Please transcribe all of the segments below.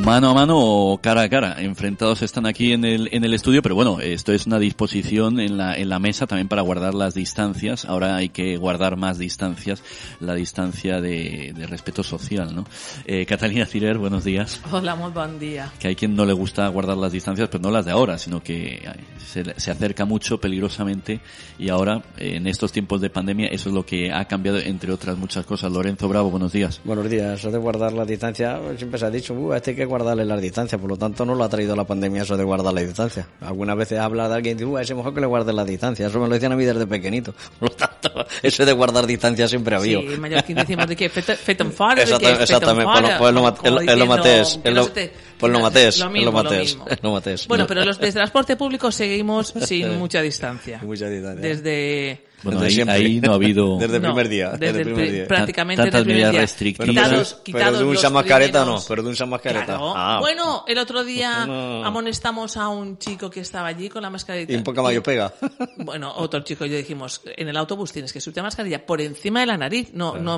mano a mano o cara a cara. Enfrentados están aquí en el estudio, pero bueno, esto es una disposición en la mesa también para guardar las distancias. Ahora hay que guardar más distancias, la distancia de respeto social, ¿no? Catalina Cirer, buenos días. Hola, muy buen día. Que hay quien no le gusta guardar las distancias, pero no las de ahora, sino que se acerca mucho peligrosamente, y ahora, en estos tiempos de pandemia, eso es lo que ha cambiado, entre otras muchas cosas. Lorenzo Bravo, buenos días. Buenos días. Eso de guardar la distancia, siempre se ha dicho, este hay que guardarle las distancias, por lo tanto no lo ha traído la pandemia eso de guardar la distancia. Algunas veces habla de alguien y dice, es mejor que le guarde la distancia. Eso me lo decían a mí desde pequeñito. Por lo tanto, eso de guardar distancia siempre ha habido. Sí, en Mallorquín decimos de que feten fora, exactamente, pues lo matés. Pues lo matés. Bueno, pero los de transporte público seguimos sin mucha distancia. Desde... Bueno, ahí no ha habido... Desde el primer día. Prácticamente tantas desde el primer día. Restrictivas. Pero de un mascareta no, pero de un mascareta. Claro. Bueno, el otro día amonestamos a un chico que estaba allí con la mascareta. Y un poco mayo pega. Bueno, otro chico y yo dijimos, en el autobús tienes que subirte mascarilla por encima de la nariz,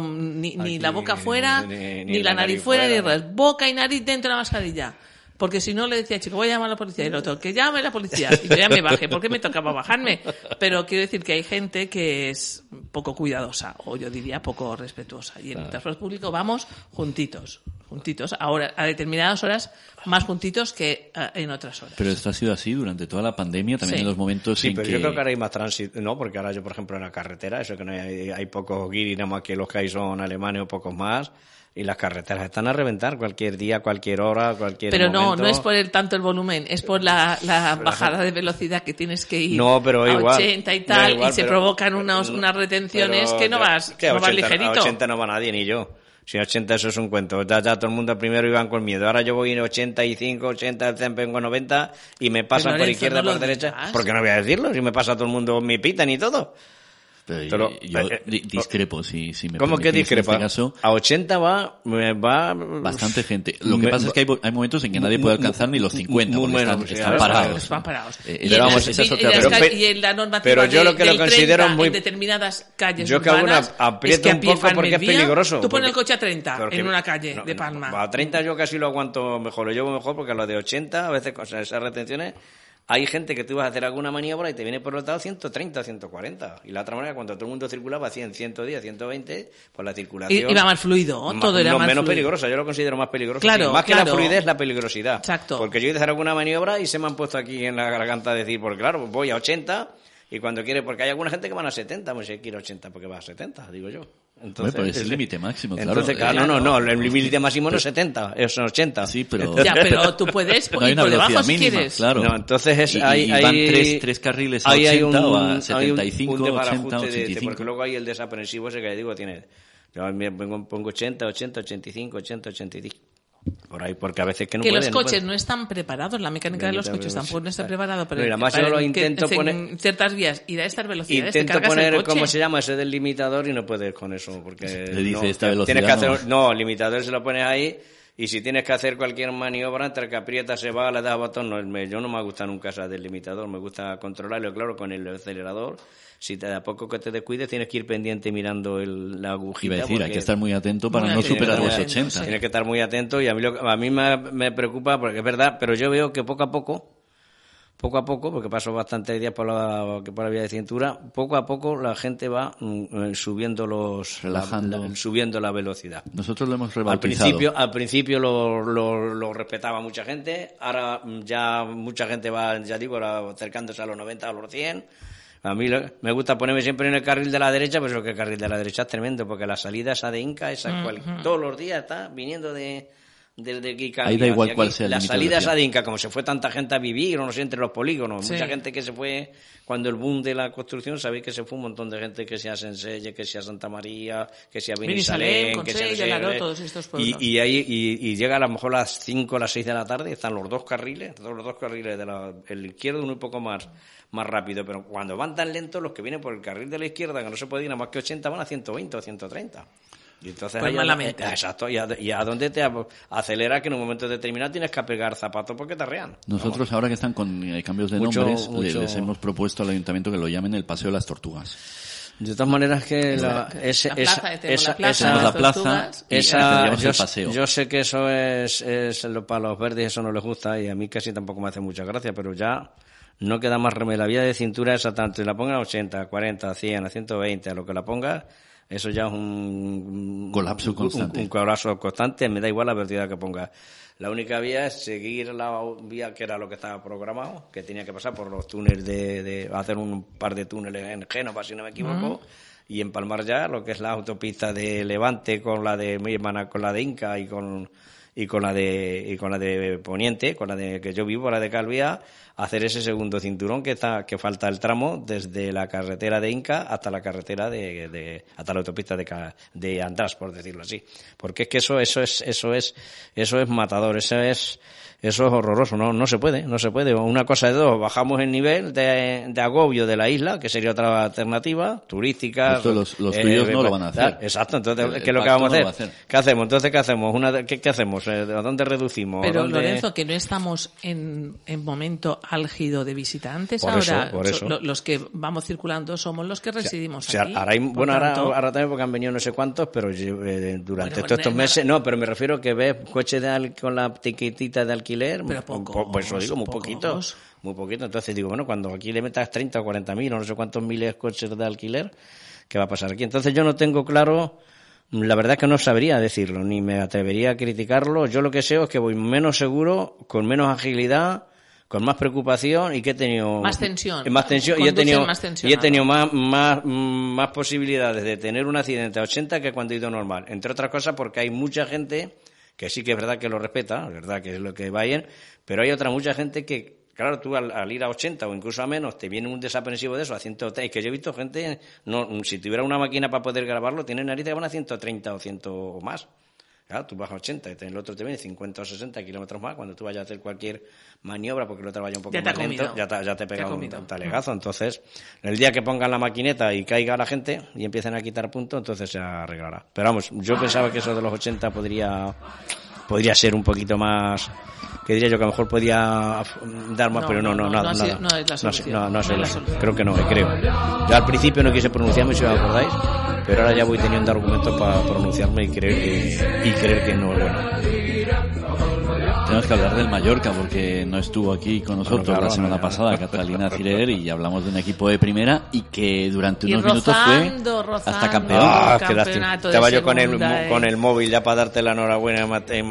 ni la boca fuera, ni la nariz fuera, ni res. Boca y nariz dentro de la mascarilla. Porque si no, le decía, chico, voy a llamar a la policía. Y el otro, que llame a la policía. Y yo ya me bajé, porque me tocaba bajarme. Pero quiero decir que hay gente que es poco cuidadosa, o yo diría poco respetuosa. Y en el transporte público vamos juntitos. Ahora, a determinadas horas, más juntitos que en otras horas. Pero esto ha sido así durante toda la pandemia, también en los momentos en pero que... yo creo que ahora hay más tránsito, ¿no? Porque ahora yo, por ejemplo, en la carretera, eso que no hay pocos guiris, nada más que los que hay son alemanes o pocos más. Y las carreteras están a reventar cualquier día, cualquier hora, cualquier pero momento. Pero no es por tanto el volumen, es por la bajada de velocidad que tienes que ir pero a igual, 80 y tal, y se provocan unas retenciones que no vas ligerito. A 80 no va nadie, ni yo. Si 80 eso es un cuento. Ya todo el mundo primero iban con miedo. Ahora yo voy en 85, 80, vengo 90 y me pasan por izquierda, por derecha. ¿Por qué no voy a decirlo? Si me pasa todo el mundo, me pitan y todo. Pero yo discrepo, si me ¿Cómo que discrepa? En este caso, a 80 va bastante gente. Lo que pasa es que hay momentos en que nadie puede alcanzar ni los 50, porque están parados. Están parados. Y la normativa pero yo lo que lo considero 30 muy... en determinadas calles yo urbanas, que aprieto un poco porque es peligroso. Tú pones el coche a 30 en una calle de Palma. A 30 yo casi lo aguanto mejor, lo llevo mejor, porque a lo de 80, a veces con esas retenciones... Hay gente que tú vas a hacer alguna maniobra y te viene por el lado 130, 140. Y la otra manera, cuando todo el mundo circulaba a 100, 110, 120, pues la circulación... Iba más fluido, todo era más menos fluido. Peligrosa, yo lo considero más peligroso. Claro, sí. Más que la fluidez, la peligrosidad. Exacto. Porque yo hice hacer alguna maniobra y se me han puesto aquí en la garganta a decir, porque claro, voy a 80 y cuando quiere... Porque hay alguna gente que van a 70, pues si quiere 80 porque va a 70, digo yo. Entonces, pero es el límite máximo, claro. Entonces, no, el límite máximo no es 70, es 80. Sí, pero... Ya, pero tú puedes no hay ir una por debajo mínima, si quieres. Claro. No, entonces van tres carriles a 80 o a 75, un 80 o 85. Porque luego hay el desaprensivo ese que digo, tiene... Yo pongo 80, 80, 85, 80, 85. Por ahí, porque a veces que no pueden. Que los coches no están preparados, la mecánica de los coches tampoco no está preparada, pero además yo lo intento poner en ciertas vías y da estas velocidades. Intento poner, ¿cómo se llama? Ese del limitador y no puedes con eso, porque le dice esta velocidad. Tienes que hacer, el limitador se lo pones ahí y si tienes que hacer cualquier maniobra, entre que aprieta, se va, le das botón, yo no me gusta nunca esa del limitador, me gusta controlarlo, claro, con el acelerador. Si te da poco que te descuides, tienes que ir pendiente mirando la agujita. Iba a decir, hay que estar muy atento para no superar los 80. Tienes que estar muy atento y a mí me preocupa, porque es verdad, pero yo veo que poco a poco, porque paso bastantes días por la vía de cintura, poco a poco la gente va subiendo subiendo la velocidad. Nosotros lo hemos rebautizado. Al principio lo respetaba mucha gente, ahora ya mucha gente va, ya digo, acercándose a los 90, a los 100. A mí me gusta ponerme siempre en el carril de la derecha, pero es que el carril de la derecha es tremendo, porque la salida esa de Inca, todos los días está viniendo desde aquí. Ahí da igual cuál sea el límite. La salida esa de Inca, como se fue tanta gente a vivir, o no sé, entre los polígonos, mucha gente que se fue cuando el boom de la construcción, sabéis que se fue un montón de gente, que sea Senselle, que sea Santa María, que sea Benisalén, que sea todos estos pueblos. Y llega a lo mejor a las 5 o las 6 de la tarde, están los dos carriles el izquierdo uno y poco más rápido, pero cuando van tan lentos, los que vienen por el carril de la izquierda, que no se puede ir a más que 80, van a 120 o 130. Y entonces pues malamente. Exacto, y a dónde te acelera, que en un momento determinado tienes que pegar zapatos porque te arrean. Nosotros ahora que están con cambios de nombres, les hemos propuesto al ayuntamiento que lo llamen el Paseo de las Tortugas. De todas maneras que la plaza yo sé que eso es para los verdes eso no les gusta y a mí casi tampoco me hace mucha gracia, pero ya no queda más remedio. La vía de cintura esa tanto y la pongan a 80, a 40, a 100, a 120, a lo que la pongas, eso ya es un colapso constante. Un colapso constante, me da igual la velocidad que pongas. La única vía es seguir la vía que era lo que estaba programado, que tenía que pasar por los túneles de hacer un par de túneles en Génova, si no me equivoco, y empalmar ya lo que es la autopista de Levante con la de mi hermana, con la de Inca y con la de Poniente, con la de que yo vivo, la de Calvía, hacer ese segundo cinturón que falta el tramo desde la carretera de Inca hasta la carretera hasta la autopista de András, por decirlo así, porque es que eso es matador, eso es horroroso, no se puede. Una cosa de dos, bajamos el nivel de agobio de la isla, que sería otra alternativa, turística. Esto los tuyos no lo van a hacer. Exacto, entonces, ¿qué es lo que vamos a hacer? ¿Qué hacemos? Entonces, ¿qué hacemos? ¿Qué hacemos? ¿A dónde reducimos? Pero, Lorenzo, que no estamos en momento álgido de visitantes. Por eso. Los que vamos circulando somos los que residimos aquí. Ahora también porque han venido no sé cuántos, pero durante todos estos meses, no, pero me refiero que ves coches con la tiquetita de alquiler, pero poco, pues eso digo, muy poquito. Entonces digo, bueno, cuando aquí le metas 30 o 40.000 o no sé cuántos miles de coches de alquiler, ¿qué va a pasar aquí? Entonces yo no tengo claro, la verdad que no sabría decirlo, ni me atrevería a criticarlo. Yo lo que sé es que voy menos seguro, con menos agilidad, con más preocupación y que he tenido más tensión y he tenido más posibilidades de tener un accidente a 80 que cuando he ido normal, entre otras cosas porque hay mucha gente que sí que es verdad que lo respeta, es verdad que es lo que vayan, pero hay otra mucha gente que, claro, tú al ir a 80 o incluso a menos, te viene un desaprensivo de eso, a 130, que yo he visto gente, si tuviera una máquina para poder grabarlo, tiene narices que van a 130 o 100 o más. Claro, tú vas a 80 y el otro te viene 50 o 60 kilómetros más, cuando tú vayas a hacer cualquier maniobra, porque el otro vaya un poco más lento, ya te pega un talegazo. Entonces, el día que pongan la maquineta y caiga la gente y empiecen a quitar puntos, entonces se arreglará. Pero vamos, yo pensaba que eso de los 80 podría ser un poquito más, que diría yo que a lo mejor podía dar más, pero no es la solución. No, creo que no, creo. Yo al principio no quise pronunciarme, si os acordáis, pero ahora ya voy teniendo argumentos para pronunciarme y creer que no es bueno. Tenemos que hablar del Mallorca porque no estuvo aquí con nosotros la semana pasada Catalina Cirer y hablamos de un equipo de primera y que durante unos minutos fue hasta campeón. Qué lástima. Estaba yo con el móvil ya para darte la enhorabuena y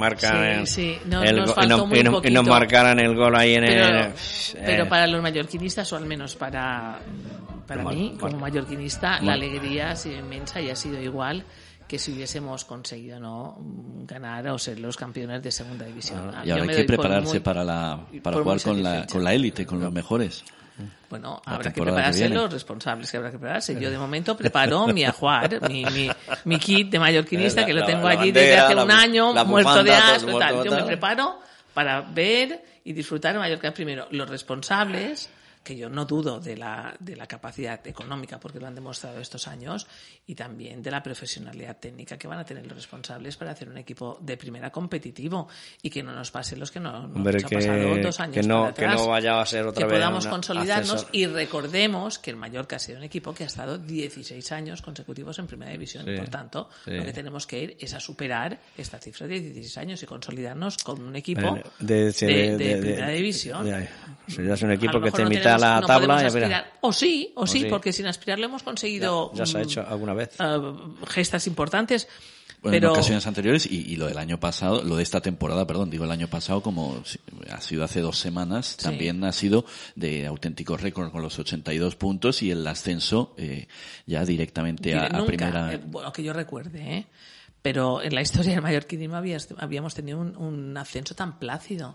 nos marcaran el gol ahí en pero para los mallorquinistas, o al menos para mí, como mallorquinista, la alegría ha sido inmensa y ha sido igual que si hubiésemos conseguido ganar o ser los campeones de segunda división. Y ahora hay que prepararse para jugar con la élite, con los mejores. Bueno, habrá que prepararse los responsables, que habrá que prepararse. Yo de momento preparo mi ajuar, mi kit de mallorquinista, que lo tengo allí desde hace un año, muerto de asco, tal. Yo me preparo para ver y disfrutar de Mallorca primero. Los responsables, que yo no dudo de la capacidad económica, porque lo han demostrado estos años, y también de la profesionalidad técnica que van a tener los responsables para hacer un equipo de primera competitivo y que no nos pase los que nos ha pasado 2 años para atrás, que no vaya a ser otra vez, que podamos consolidarnos ascensor. Y recordemos que el Mallorca ha sido un equipo que ha estado 16 años consecutivos en primera división, y por tanto lo que tenemos que ir es a superar esta cifra de 16 años y consolidarnos con un equipo de primera división. Ya es un equipo que esté en mitad de la tabla. O sí, porque sin aspirarlo hemos conseguido ya se ha hecho alguna vez gestas importantes. Bueno, en ocasiones anteriores y lo del año pasado, lo de esta temporada, digo el año pasado, como ha sido hace 2 semanas, también ha sido de auténtico récord con los 82 puntos y el ascenso ya directamente a primera. Bueno, que yo recuerde, pero en la historia del mallorquinismo habíamos tenido un ascenso tan plácido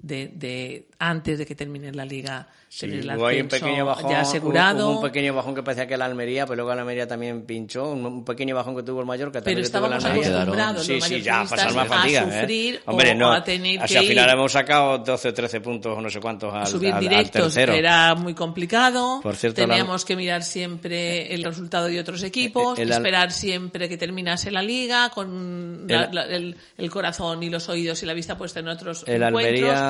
de antes de que termine la liga. Hubo ahí un pequeño bajón, ya asegurado. Hubo un pequeño bajón que parecía que la Almería, pero luego la Almería también pinchó, un pequeño bajón que tuvo el Mallorca. Pero estábamos acostumbrados los mallorquinistas a sufrir o a tener que al final hemos sacado 12 o 13 puntos o no sé cuántos al subir directos, al tercero. Era muy complicado. Por cierto, teníamos que mirar siempre el resultado de otros equipos, esperar siempre que terminase la liga con el corazón y los oídos y la vista puesta en otros encuentros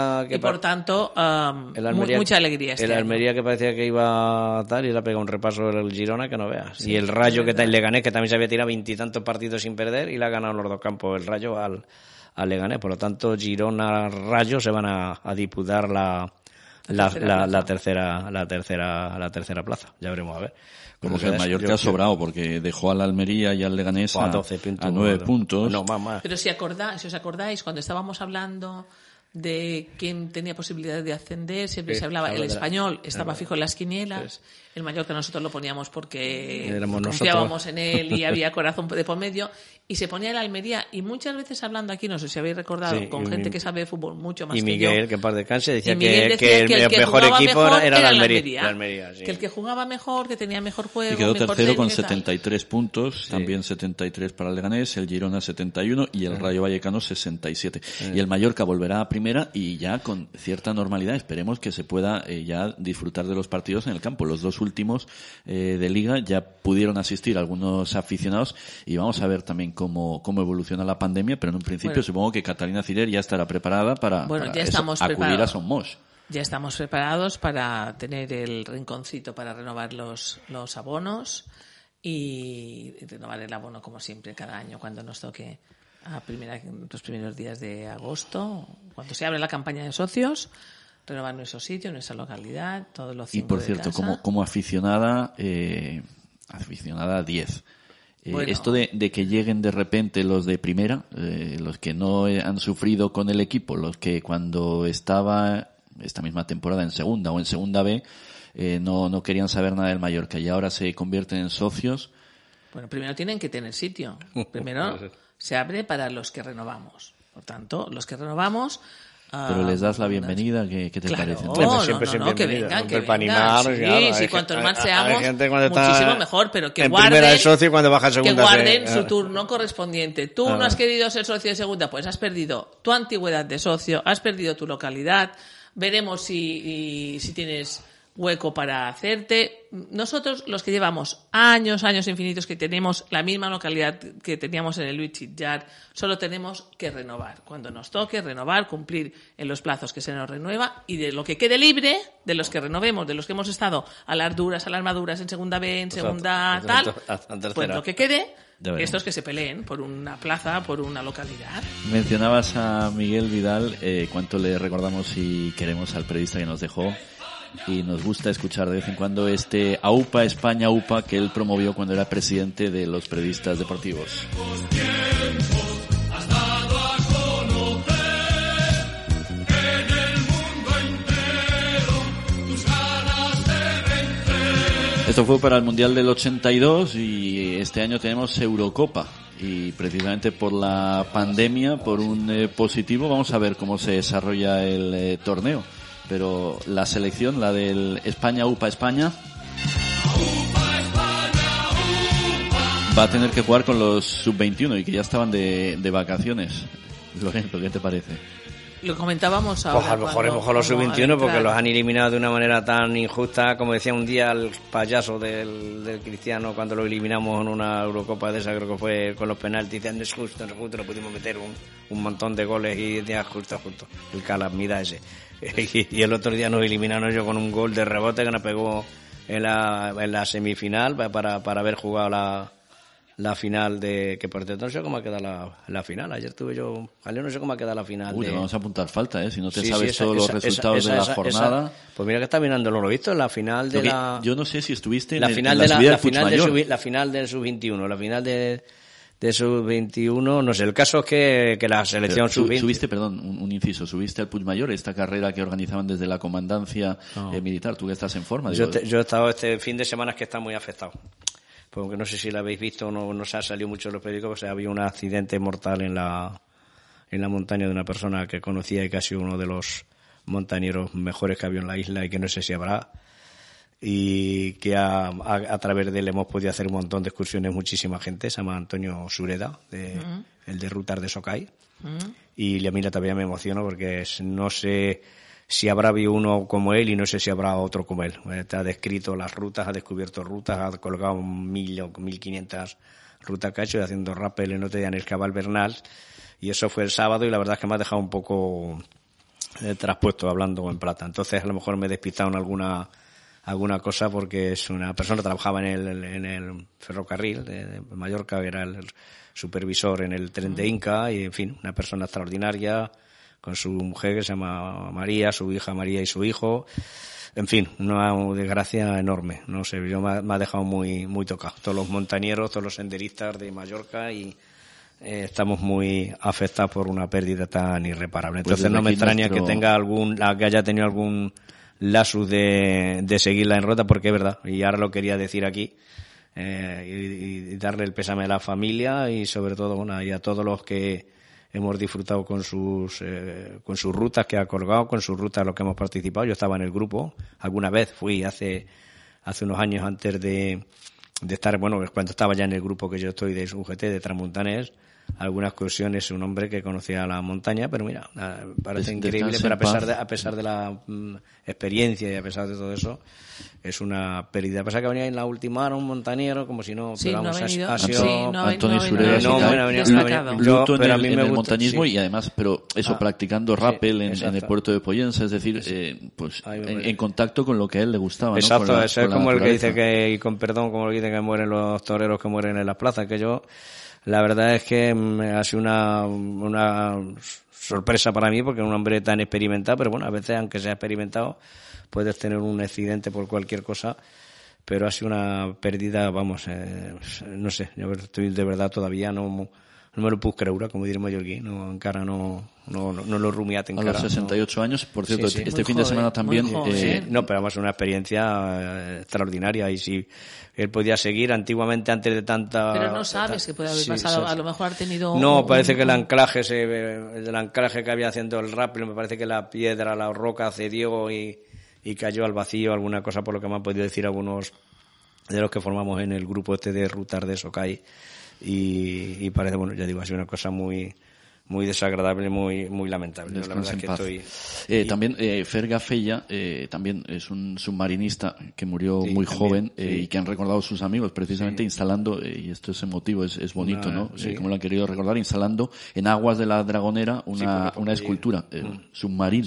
Almería... y por tanto, mucha alegría este El Almería que parecía que iba a tal, y le ha pegado un repaso el Girona que no veas. Sí, y el Rayo, que el Leganés, que también se había tirado 20 y tantos partidos sin perder, y le ha ganado los dos campos el Rayo al Leganés. Por lo tanto, Girona-Rayo se van a disputar la tercera plaza. Ya veremos a ver. Como que el Mallorca ha sobrado, porque dejó al Almería y al Leganés a 9 puntos. No, más. Pero si os acordáis, cuando estábamos hablando de quién tenía posibilidad de ascender, siempre se hablaba, el Español estaba fijo en las quinielas, el Mallorca nosotros lo poníamos porque confiábamos en él y había corazón de por medio, y se ponía el Almería, y muchas veces hablando aquí, no sé si habéis recordado, con gente que sabe de fútbol mucho más que yo. Y Miguel, que en paz descanse, decía que el mejor equipo era el Almería. Que el que jugaba mejor, que tenía mejor juego, y quedó mejor tercero con 73 puntos, también 73 para el Leganés, el Girona 71 y el Rayo Vallecano 67. Y el Mallorca volverá a primera, y ya con cierta normalidad esperemos que se pueda ya disfrutar de los partidos en el campo. Los dos últimos de Liga ya pudieron asistir algunos aficionados, y vamos a ver también cómo evoluciona la pandemia, pero en un principio supongo que Catalina Ciller ya estará preparada para acudir a Somos. Ya estamos preparados para tener el rinconcito para renovar los abonos y renovar el abono como siempre cada año cuando nos toque los primeros días de agosto, cuando se abre la campaña de socios, renovar nuestro sitio, nuestra localidad, todos los 5 Y por cierto, como aficionada 10. Esto de que lleguen de repente los de primera, los que no han sufrido con el equipo, los que cuando estaba esta misma temporada en segunda o en segunda B, no querían saber nada del Mallorca, y ahora se convierten en socios. Bueno, primero tienen que tener sitio. Primero se abre para los que renovamos. Por tanto, los que renovamos... Pero les das la bienvenida, ¿qué te parece? No, que vengan. Sí, cuanto más seamos, muchísimo mejor, pero que guarden, socio, cuando baja segunda, su turno correspondiente. Tú no has querido ser socio de segunda, pues has perdido tu antigüedad de socio, has perdido tu localidad. Veremos si tienes hueco para hacerte. Nosotros, los que llevamos años infinitos, que tenemos la misma localidad que teníamos en el Luis Chillar, solo tenemos que renovar. Cuando nos toque renovar, cumplir en los plazos que se nos renueva, y de lo que quede libre, de los que renovemos, de los que hemos estado a las duras, a las maduras, en segunda B, en segunda pues lo que quede, estos que se peleen por una plaza, por una localidad. Mencionabas a Miguel Vidal, cuánto le recordamos y queremos al periodista que nos dejó, y nos gusta escuchar de vez en cuando este AUPA, España AUPA, que él promovió cuando era presidente de los periodistas deportivos. Esto fue para el Mundial del 82, y este año tenemos Eurocopa, y precisamente por la pandemia, por un positivo, vamos a ver cómo se desarrolla el torneo. Pero la selección, la del España UPA España, va a tener que jugar con los sub-21 y que ya estaban de vacaciones. Lorenzo, ¿qué te parece? Lo comentábamos ahora. Pues a lo mejor los sub-21 porque los han eliminado de una manera tan injusta, como decía un día el payaso del Cristiano cuando lo eliminamos en una Eurocopa de esa, creo que fue con los penaltis, diciendo es justo, no pudimos meter un montón de goles y ya justo, el calamidad ese. Y el otro día nos eliminaron ellos con un gol de rebote que nos pegó en la semifinal para haber jugado la final de... Que por cierto no sé cómo ha quedado la final. Ayer no sé cómo ha quedado la final. Te vamos a apuntar falta, si no te sabes todos los resultados de la jornada. Pues mira que está mirando, lo visto, la final de yo no sé si estuviste la final de la final del sub-21, la final de sub-21, no sé, el caso es que la selección sub-20... Subiste, perdón, un inciso, subiste al Puigmayor, esta carrera que organizaban desde la comandancia militar, tú que estás en forma. Yo he estado este fin de semana que está muy afectado, porque no sé si lo habéis visto, no se ha salido mucho en los periódicos, o sea, había un accidente mortal en la montaña de una persona que conocía y que ha sido uno de los montañeros mejores que había en la isla y que no sé si habrá, y que a través de él hemos podido hacer un montón de excursiones, muchísima gente. Se llama Antonio Sureda, el de Rutas de Socay, y a mí todavía me emociono porque no sé si habrá habido uno como él y no sé si habrá otro como él. Ha descrito las rutas, ha descubierto rutas, ha colgado 1.000 o 1.500 rutas que ha hecho, y haciendo rappel el otro día en el Cabal Bernal, y eso fue el sábado, y la verdad es que me ha dejado un poco traspuesto hablando en plata. Entonces a lo mejor me he despistado en alguna cosa porque es una persona que trabajaba en el ferrocarril de Mallorca, era el supervisor en el tren de Inca y, en fin, una persona extraordinaria con su mujer que se llama María, su hija María y su hijo. En fin, una desgracia enorme. No sé, yo me ha dejado muy tocado. Todos los montañeros, todos los senderistas de Mallorca y estamos muy afectados por una pérdida tan irreparable. Entonces pues no me extraña que que haya tenido algún lasus de seguirla en ruta, porque es verdad, y ahora lo quería decir aquí, y darle el pésame a la familia y sobre todo y a todos los que hemos disfrutado con sus rutas que ha colgado, con sus rutas en los que hemos participado. Yo estaba en el grupo, alguna vez fui hace unos años antes de estar, cuando estaba ya en el grupo que yo estoy de UGT, de Transmontanes, algunas excursiones, un hombre que conocía la montaña, pero mira, parece increíble, pero a pesar de la experiencia y a pesar de todo eso, es una pérdida. A pesar que venía en la última hora un montañero, como si no, sí, pero vamos, no ha sido Antonio Sureda, luto en el montañismo y además, pero eso, practicando rappel en el puerto de Pollensa, es decir, pues en contacto con lo que a él le gustaba. Exacto, ¿no? Eso es como el que dice que, y con perdón, como el que dice que mueren los toreros que mueren en las plazas, que yo, la verdad es que ha sido una sorpresa para mí porque es un hombre tan experimentado, pero bueno, a veces aunque sea experimentado puedes tener un accidente por cualquier cosa, pero ha sido una pérdida, no sé, yo estoy de verdad todavía no me lo puc creure, como diré mallorquí, encara no lo rumiat encara. A los 68 años, por cierto, sí. Este fin de semana también... no, pero además una experiencia extraordinaria, y si él podía seguir antiguamente antes de tanta... Pero no sabes qué puede haber pasado, a lo mejor ha tenido... No, parece que el anclaje que había haciendo el rappel, me parece que la piedra, la roca cedió y cayó al vacío, alguna cosa, por lo que me han podido decir algunos de los que formamos en el grupo de rutas de Socay. Y parece, ya digo, ha sido una cosa muy desagradable, muy lamentable. La verdad es que también Ferga Fella también es un submarinista que murió muy joven y que han recordado sus amigos precisamente instalando, y esto es emotivo, es bonito, ¿no? Como lo han querido recordar, instalando en aguas de la Dragonera una escultura submarina.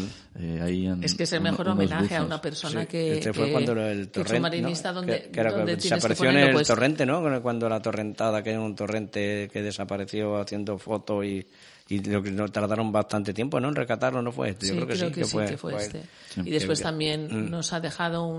Es que es el mejor homenaje a una persona que fue cuando el torrente, submarinista, ¿no? donde desapareció en el torrente, ¿no? Cuando la torrentada, que era un torrente que desapareció haciendo fotos y lo que tardaron bastante tiempo, ¿no? En rescatarlo, ¿no fue este. Yo creo que fue este. Sí. Y después también nos ha dejado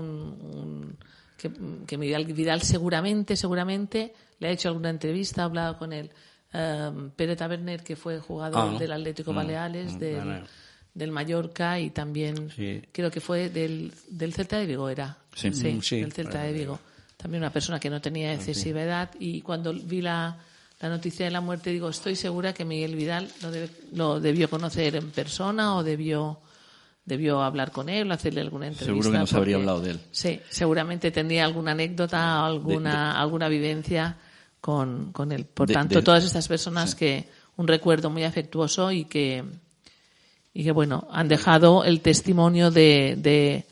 que Miguel Vidal seguramente le ha hecho alguna entrevista, ha hablado con él. Pere Taberner, que fue jugador del Atlético Baleares, del Mallorca, y también creo que fue del Celta de Vigo, era. Sí, del Celta de Vigo. También una persona que no tenía excesiva edad, y cuando vi la noticia de la muerte, digo, estoy segura que Miguel Vidal lo debió conocer en persona o debió hablar con él o hacerle alguna entrevista. Seguro que nos habría hablado de él. Sí, seguramente tenía alguna anécdota o alguna vivencia con él. Por tanto, todas estas personas que un recuerdo muy afectuoso y que bueno, han dejado el testimonio de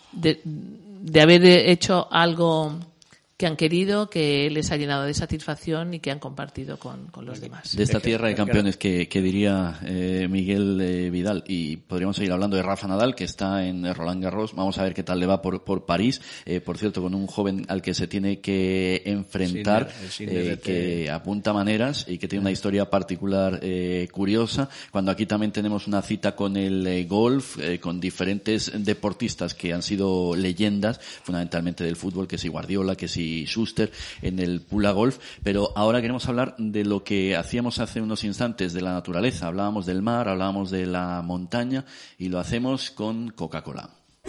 haber hecho algo que han querido, que les ha llenado de satisfacción y que han compartido con los demás. De esta tierra de campeones que diría Miguel Vidal. Y podríamos seguir hablando de Rafa Nadal, que está en Roland Garros. Vamos a ver qué tal le va por París. Por cierto, con un joven al que se tiene que enfrentar, que apunta maneras y que tiene una historia particular curiosa. Cuando aquí también tenemos una cita con el golf, con diferentes deportistas que han sido leyendas, fundamentalmente del fútbol, que si Guardiola, que si Schuster en el Pula Golf, pero ahora queremos hablar de lo que hacíamos hace unos instantes, de la naturaleza. Hablábamos del mar, hablábamos de la montaña, y lo hacemos con Coca-Cola.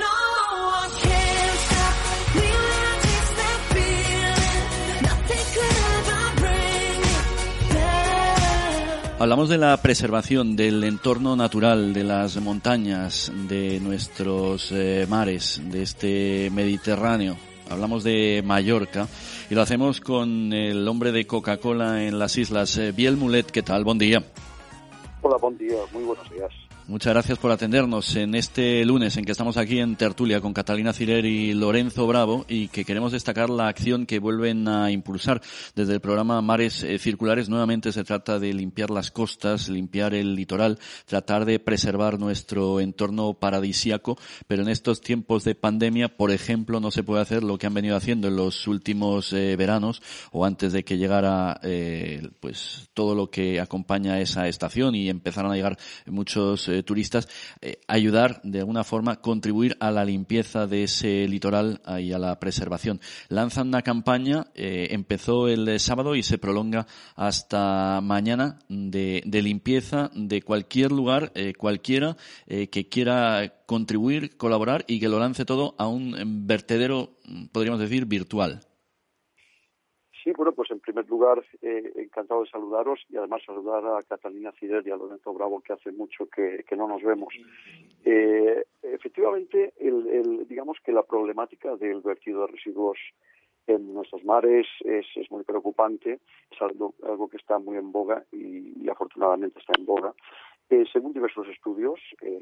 Hablamos de la preservación del entorno natural, de las montañas, de nuestros mares, de este Mediterráneo. Hablamos de Mallorca y lo hacemos con el hombre de Coca-Cola en las islas, Biel Mulet. ¿Qué tal? Buen día. Hola, buen día. Muy buenos días. muchas gracias por atendernos en este lunes en que estamos aquí en tertulia con Catalina Cirer y Lorenzo Bravo, y que queremos destacar la acción que vuelven a impulsar desde el programa Mares Circulares. Nuevamente se trata de limpiar las costas, limpiar el litoral, tratar de preservar nuestro entorno paradisíaco, pero en estos tiempos de pandemia, por ejemplo, no se puede hacer lo que han venido haciendo en los últimos veranos o antes de que llegara pues todo lo que acompaña a esa estación y empezaron a llegar muchos turistas, ayudar de alguna forma, contribuir a la limpieza de ese litoral y a la preservación. Lanzan una campaña, empezó el sábado y se prolonga hasta mañana, de limpieza de cualquier lugar, cualquiera que quiera contribuir, colaborar, y que lo lance todo a un vertedero, podríamos decir, virtual. Sí, bueno, pues en primer lugar, encantado de saludaros y además saludar a Catalina Cirer y a Lorenzo Bravo, que hace mucho que no nos vemos. Efectivamente, digamos que la problemática del vertido de residuos en nuestros mares es muy preocupante, es algo que está muy en boga y afortunadamente está en boga. Según diversos estudios,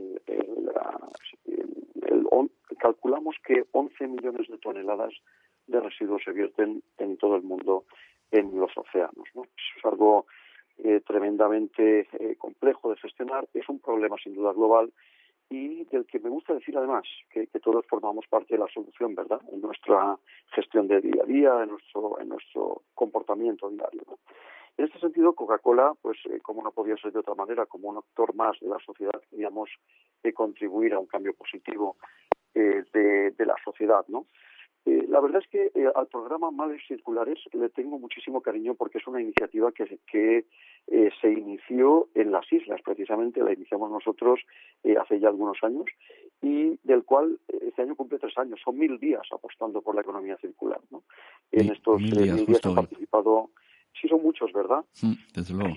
calculamos que 11 millones de toneladas de residuos se vierten en todo el mundo en los océanos, ¿no? Es algo tremendamente complejo de gestionar, es un problema sin duda global y del que me gusta decir además que todos formamos parte de la solución, ¿verdad?, en nuestra gestión de día a día, en nuestro comportamiento diario, ¿no? En este sentido, Coca-Cola, pues como no podía ser de otra manera, como un actor más de la sociedad, queríamos contribuir a un cambio positivo de la sociedad, ¿no? La verdad es que al programa Mares Circulares le tengo muchísimo cariño porque es una iniciativa que se inició en las islas, precisamente la iniciamos nosotros hace ya algunos años y del cual este año cumple 3 años. Son 1000 días apostando por la economía circular, ¿no? En estos 1000 días han participado. Sí, son muchos, ¿verdad? Desde luego.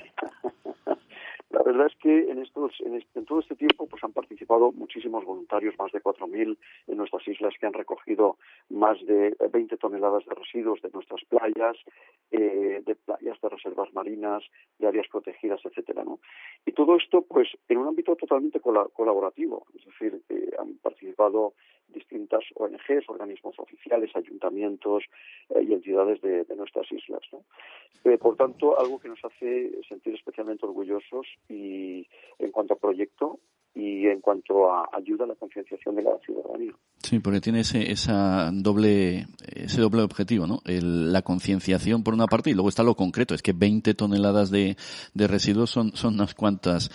La verdad es que en todo este tiempo pues han participado muchísimos voluntarios, más de 4.000 en nuestras islas, que han recogido más de 20 toneladas de residuos de nuestras playas, de reservas marinas, de áreas protegidas, etcétera, ¿no? Y todo esto pues en un ámbito totalmente colaborativo, es decir, han participado distintas ONGs, organismos oficiales, ayuntamientos y entidades de nuestras islas, ¿no? Por tanto, algo que nos hace sentir especialmente orgullosos y en cuanto a proyecto y en cuanto a ayuda a la concienciación de la ciudadanía. Sí, porque tiene ese doble objetivo, ¿no? La concienciación por una parte y luego está lo concreto. Es que 20 toneladas de residuos son unas cuantas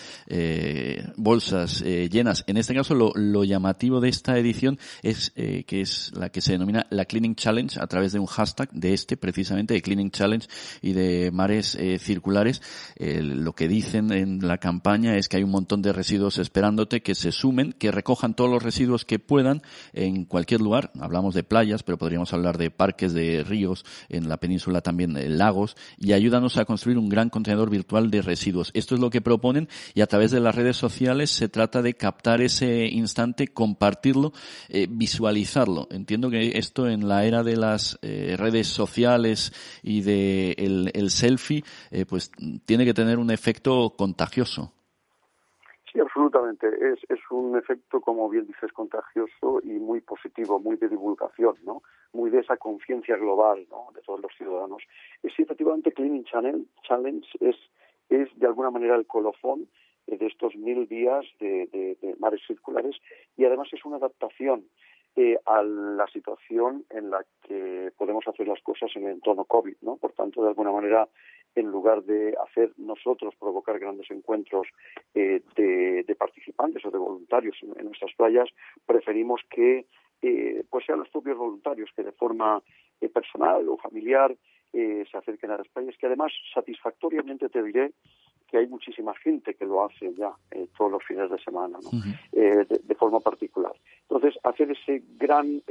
bolsas llenas. En este caso lo llamativo de esta edición es que es la que se denomina la Cleaning Challenge, a través de un hashtag precisamente de Cleaning Challenge y de Mares Circulares. Lo que dicen en la campaña es que hay un montón de residuos esperándote, que se sumen, que recojan todos los residuos que puedan en cualquier lugar. Hablamos de playas, pero podríamos hablar de parques, de ríos, en la península también lagos, y ayúdanos a construir un gran contenedor virtual de residuos. Esto es lo que proponen, y a través de las redes sociales se trata de captar ese instante, compartirlo, visualizarlo. Entiendo que esto, en la era de las redes sociales y de el selfie, pues tiene que tener un efecto contagioso. Sí, absolutamente. Es un efecto, como bien dices, contagioso y muy positivo, muy de divulgación, ¿no? Muy de esa conciencia global, ¿no?, de todos los ciudadanos. Sí, efectivamente, Cleaning Challenge es de alguna manera el colofón de estos 1000 días de Mares Circulares, y además es una adaptación a la situación en la que podemos hacer las cosas en el entorno COVID, ¿no? Por tanto, de alguna manera, en lugar de hacer nosotros provocar grandes encuentros de participantes o de voluntarios en nuestras playas, preferimos que pues sean los propios voluntarios que de forma personal o familiar se acerquen a las playas, que además satisfactoriamente te diré que hay muchísima gente que lo hace ya todos los fines de semana, ¿no? De forma particular. Entonces, hacer ese gran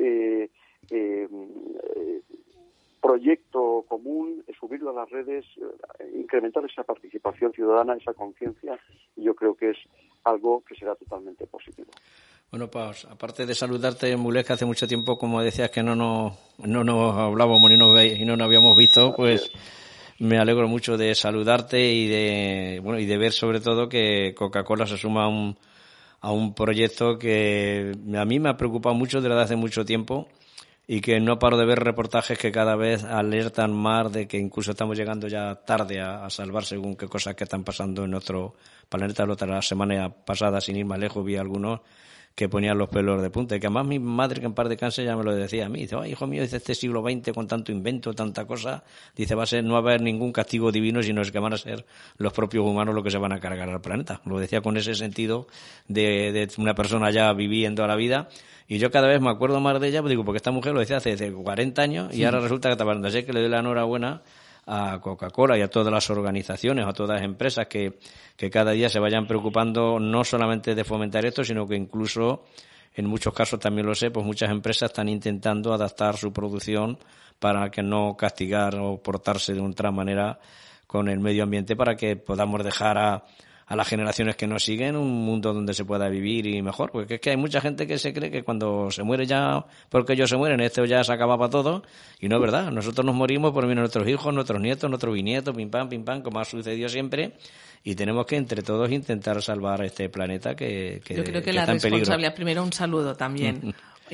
proyecto común, subirlo a las redes, incrementar esa participación ciudadana, esa conciencia, y yo creo que es algo que será totalmente positivo. Bueno, pues aparte de saludarte, Mulés, que hace mucho tiempo, como decías, que no nos hablábamos y no nos habíamos visto, pues me alegro mucho de saludarte y de ver sobre todo que Coca-Cola se suma a un proyecto que a mí me ha preocupado mucho desde hace mucho tiempo y que no paro de ver reportajes que cada vez alertan más de que incluso estamos llegando ya tarde a salvar según qué cosas que están pasando en nuestro planeta. La semana pasada, sin ir más lejos, vi algunos que ponían los pelos de punta, y que además mi madre, que en paz descanse, ya me lo decía a mí, dice, hijo mío, dice, este siglo XX con tanto invento, tanta cosa, dice, no va a haber ningún castigo divino, sino es que van a ser los propios humanos los que se van a cargar al planeta. Lo decía con ese sentido de una persona ya viviendo a la vida, y yo cada vez me acuerdo más de ella, pues digo, porque esta mujer lo decía hace 40 años, y ahora resulta que está hablando. Así que le doy la enhorabuena a Coca-Cola y a todas las organizaciones, a todas las empresas que cada día se vayan preocupando no solamente de fomentar esto, sino que incluso, en muchos casos también lo sé, pues muchas empresas están intentando adaptar su producción para que no castigar o portarse de otra manera con el medio ambiente, para que podamos dejar a las generaciones que nos siguen un mundo donde se pueda vivir y mejor, porque es que hay mucha gente que se cree que cuando se muere ya, porque ellos se mueren, esto ya se acaba para todo, y no es verdad. Nosotros nos morimos por nuestros hijos, nuestros nietos, nuestros bisnietos, pim pam, como ha sucedido siempre, y tenemos que entre todos intentar salvar este planeta que yo creo que la responsabilidad, primero un saludo también.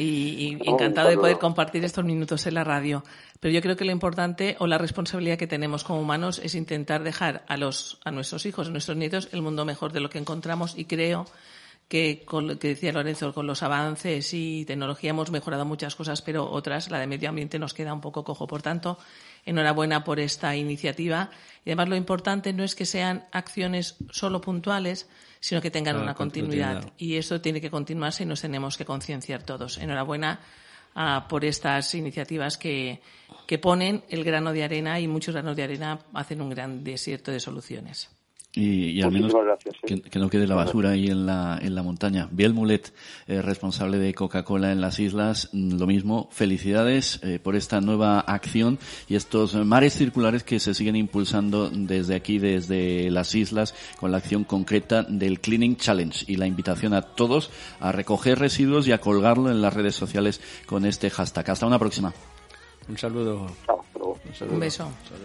Y encantado de poder compartir estos minutos en la radio. Pero yo creo que lo importante o la responsabilidad que tenemos como humanos es intentar dejar a nuestros hijos, a nuestros nietos, el mundo mejor de lo que encontramos, y creo que, con lo que decía Lorenzo, con los avances y tecnología hemos mejorado muchas cosas, pero otras, la de medio ambiente, nos queda un poco cojo. Por tanto, enhorabuena por esta iniciativa. Y además lo importante no es que sean acciones solo puntuales, sino que tengan una continuidad. Y eso tiene que continuarse y nos tenemos que concienciar todos. Enhorabuena por estas iniciativas que ponen el grano de arena, y muchos granos de arena hacen un gran desierto de soluciones. Y al menos que no quede la basura ahí en la montaña. Biel Mulet, responsable de Coca-Cola en las islas, lo mismo, felicidades por esta nueva acción y estos mares circulares que se siguen impulsando desde aquí, desde las islas, con la acción concreta del Cleaning Challenge y la invitación a todos a recoger residuos y a colgarlo en las redes sociales con este hashtag. Hasta una próxima. Un saludo. Un beso.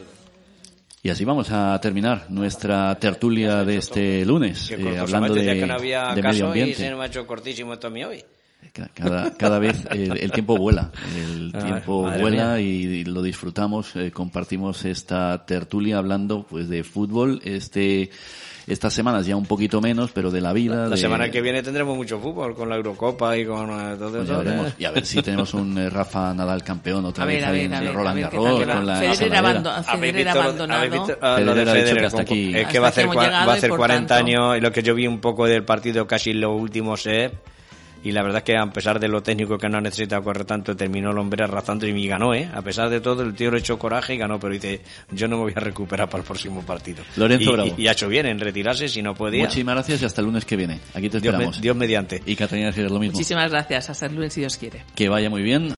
Y así vamos a terminar nuestra tertulia de este lunes, hablando de medio ambiente. Y se me ha hecho cortísimo esto a mí hoy. Cada vez el tiempo vuela, vuela y lo disfrutamos, compartimos esta tertulia hablando pues de fútbol, estas semanas ya un poquito menos, pero de la vida. La semana que viene tendremos mucho fútbol con la Eurocopa y con todo eso. Y a ver si tenemos un Rafa Nadal campeón otra vez en Roland Garros con la Federer abandonado. Lo de Federer hasta aquí. Es que va a hacer 40 años, y lo que yo vi un poco del partido casi lo último set. Y la verdad es que a pesar de lo técnico, que no ha necesitado correr tanto, terminó el hombre arrastrando y ganó, A pesar de todo, el tío le echó coraje y ganó, pero dice, yo no me voy a recuperar para el próximo partido. Lorenzo Bravo. Y ha hecho bien en retirarse si no podía. Muchísimas gracias y hasta el lunes que viene. Aquí te esperamos. Dios mediante. Y Catalina Giles, lo mismo. Muchísimas gracias. Hasta el lunes si Dios quiere. Que vaya muy bien.